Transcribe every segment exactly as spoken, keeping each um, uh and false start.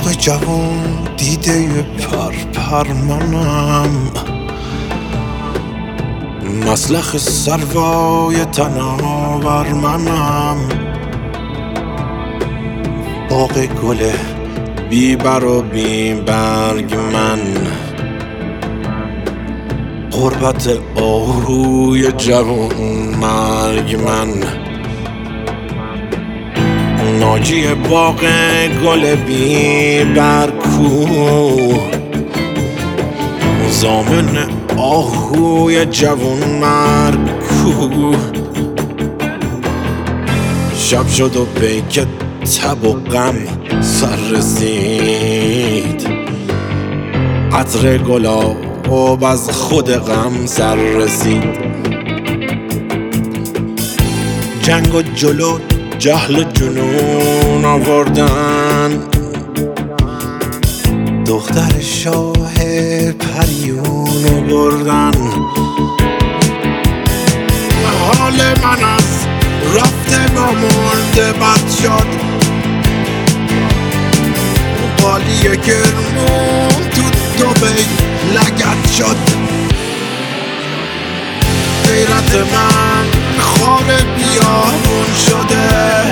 باغ جوان دیده پر پر منم، مسلخ سروای تناور منم. باغ گل بی بر و بی برگ من، غربت آهوی جوان مرگ من. ناجی باغ گل بی برکو، زامن آهوی جوان مرگ کو. شب شد و پیک تب و غم سر رسید، عطر گلاب از خود غم سر رسید. جنگ و جلو جهل و جنون آوردن، دختر شاه پریون بردن. حال من از رفته با مرده بد شد، قالی کرمون تو دوبی لگت شد. غیرت من خار بیابون شده،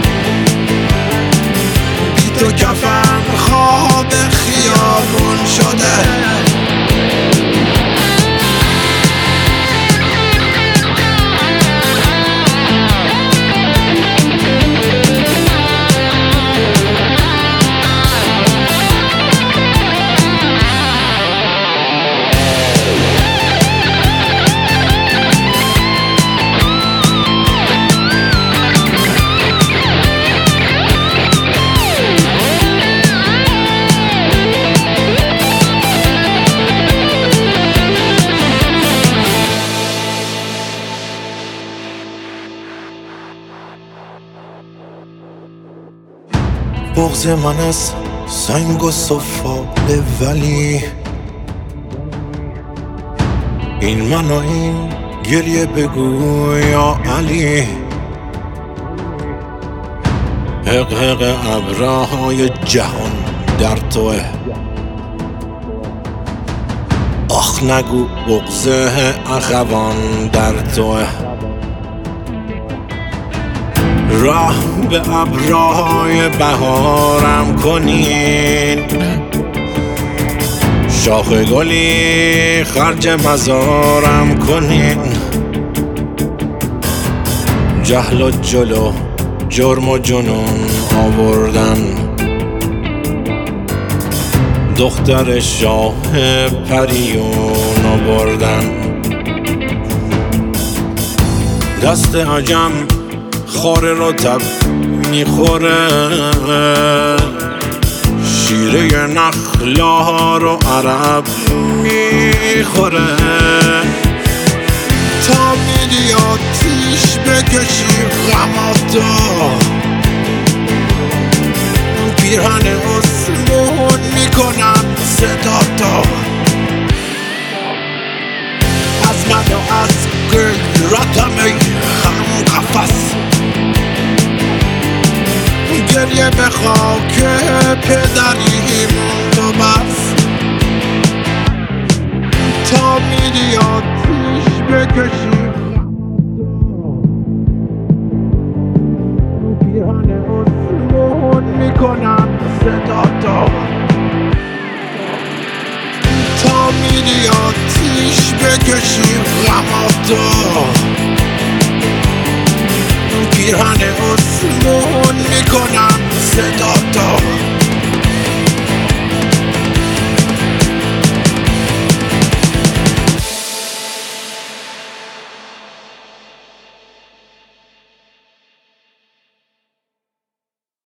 بی تو کفن خواب خیابون شده. بغض من از سنگ و سفاله، ولی این من و این گریه بگو یا علی. حق حق ابرهای جهان در توه، آخ نگو بغض اخوان در توه. راه به ابرهای بهارم کنین، شاخ گلی خرج مزارم کنین. جهل و جلو جرم و جنون آوردن، دختر شاه پریون آوردن. دست عجم خاره رو تب میخوره، شیره نخلا رو عرب میخوره. تا میری آتیش بکشی غماتو، پیرهن اسمون میکنم صداتو. از من و از غیرتم ای هم قفص، گریه به خاک پدریم تو بس. تا میری آتیش بکشی پیرهن اسمون میکنم صداتو. تا میری آتیش بکشی غماتو،